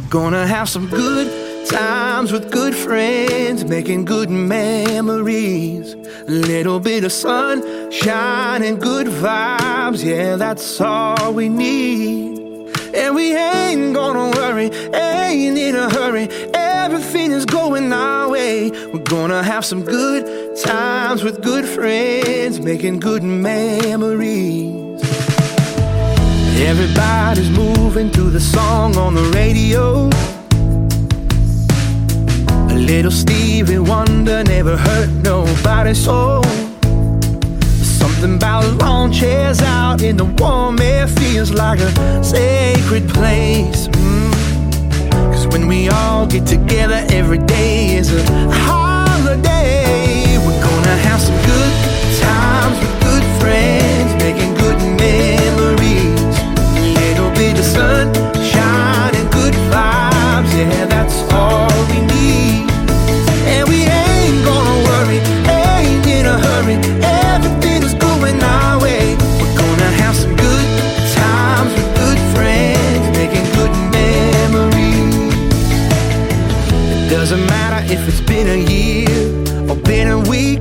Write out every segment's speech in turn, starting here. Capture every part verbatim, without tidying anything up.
We're gonna have some good times with good friends, making good memories. A little bit of sunshine and good vibes, yeah, that's all we need. And we ain't gonna worry, ain't in a hurry, everything is going our way. We're gonna have some good times with good friends, making good memories. Everybody's moving to the song on the radio. A little Stevie Wonder never hurt nobody's soul. Something about lawn chairs out in the warm air feels like a sacred place. mm. Cause when we all get together, every day is a holiday. We're gonna have some good times with good friends, making good memories. A little bit of sunshine and good vibes, yeah, that's all we need. And we ain't gonna worry, ain't in a hurry, everything is going our way. We're gonna have some good times with good friends, making good memories. It doesn't matter if it's been a year or been a week,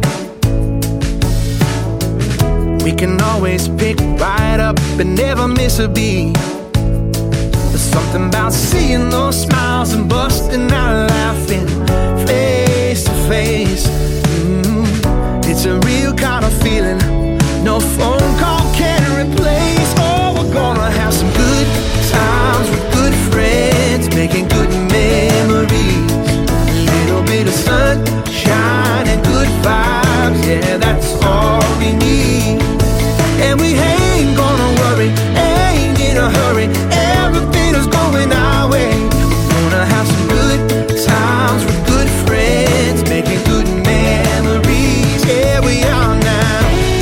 we can always pick right up and never miss a beat. There's something about seeing those smiles and busting out laughing face to face. mm. It's a real kind of feeling no phone call can replace. Oh, we're gonna have some good times with good friends, making good memories. A little bit of sunshine and good vibes, yeah, that's all we need. And we ain't gonna worry, ain't in a hurry, everything is going our way. We're gonna have some good times with good friends, making good memories. Yeah, we are now.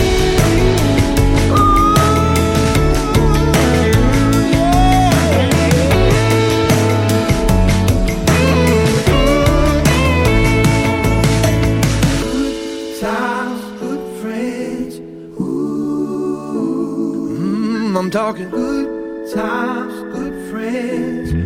Good times, good friends. Ooh. Mm, I'm talking good times, good friends.